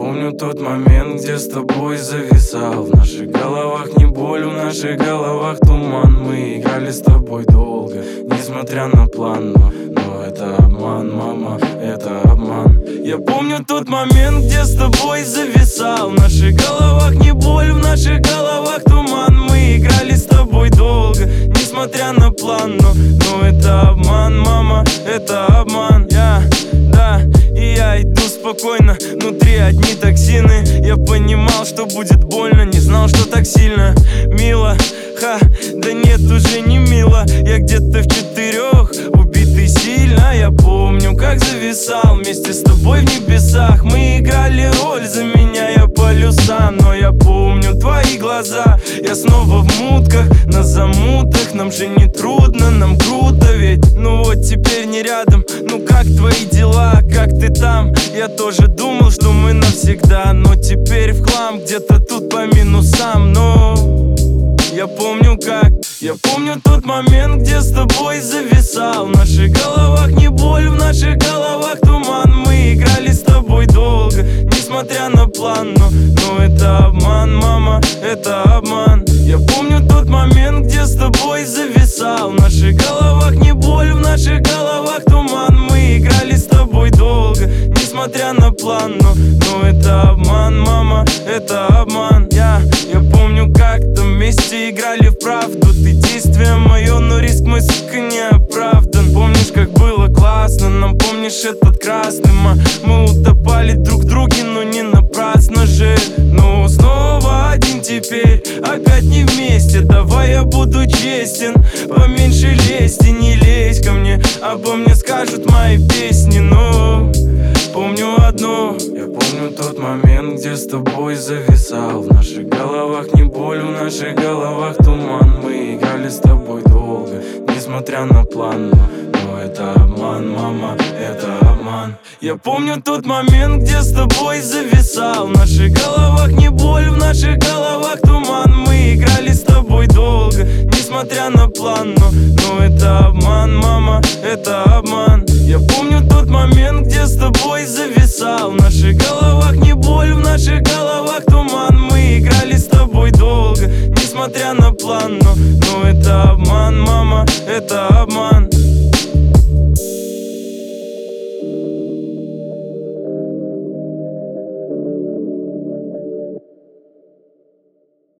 помню тот момент, где с тобой зависал. В наших головах не боль, в наших головах туман. Мы играли с тобой долго, несмотря на план. Но это обман, мама, это обман. Я помню тот момент, где с тобой зависал. В наших головах не боль, в наших головах туман. Мы играли с тобой долго, несмотря на план. Но это обман, мама, это обман. И я иду спокойно, внутри одни токсины. Я понимал, что будет больно, не знал, что так сильно мило. Да нет, уже не мило. Я где-то в 4, убитый сильно. Я помню, как зависал вместе с тобой в небесах. Мы играли роль, заменяя полюса. Но я помню твои глаза. Я снова в мутках, на замутах. Нам же не трудно, нам круто ведь. Ну вот теперь не рядом. Ну как твои дела, как ты там? Я тоже думал, что мы навсегда. Но теперь в хлам, где-то тут по минусам. Но я помню как. Я помню тот момент, где с тобой зависал. В наших головах не боль, в наших головах туман. Мы играли с тобой долго, несмотря на план. Но это обман, мама, это обман. Я помню тот момент, где с тобой зависал. В наших головах не боль, в наших головах туман. Мы играли с тобой долго, несмотря на план. Но это обман, мама, это обман. Я помню, как-то вместе играли в правду. Ты действие мое, но риск мой, сука, не оправдан. Помнишь, как было классно, нам помнишь этот красный мы утопали друг в друге, но не напрасно же. Ну снова один теперь, опять не вместе. Давай я буду честен, поменьше лезть и не лезь ко мне. Обо мне скажут мои песни, но помню одно. Я помню тот момент, где с тобой зависал. В наших головах не боль, в наших головах туман. Мы играли с тобой долго, несмотря на план. Но это обман, мама, это обман. Я помню тот момент, где с тобой зависал. В наших головах не боль, в наших головах туман. Мы играли с тобой долго, несмотря на план. Но это обман, мама, это обман. Я помню тот момент, где с тобой зависал. В наших головах не боль, в наших головах туман. Мы играли с тобой долго, несмотря на план. Но это обман, мама, это обман.